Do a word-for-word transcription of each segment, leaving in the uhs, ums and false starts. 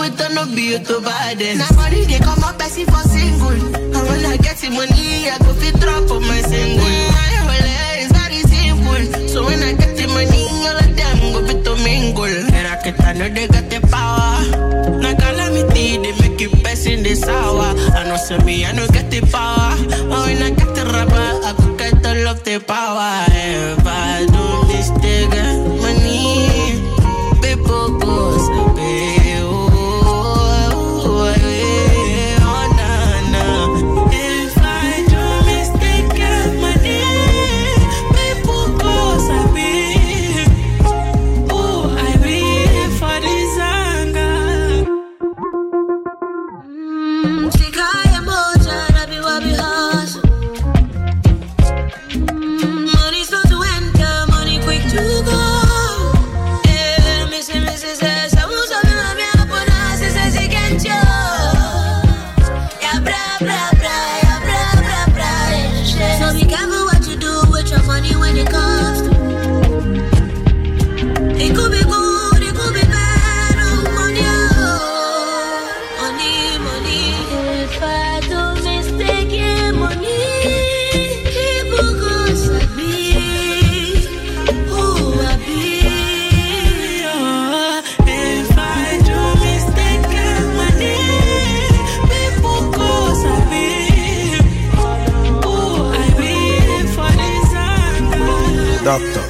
it on no be to bad. Now money they come up as if for single. And when I get the money, I go fit drop on my single. Mm, well, it's very simple. So when I get the money, all of them go fit to mingle. And I can't know they got the power. Now calamity, they make it best in the sour. I know say me, I know get the power. But when I get the rubber, I go get all of the power. If I do this, they get money. People go say, Doctor.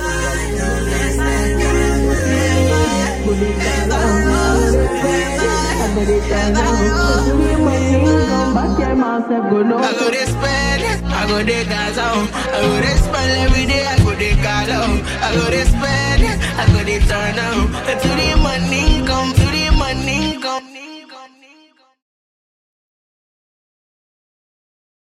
I go to spend, I go to gas out. I go to spend every day, I go to call out. I go to spend, I go to turn out. To the money come, to the money come.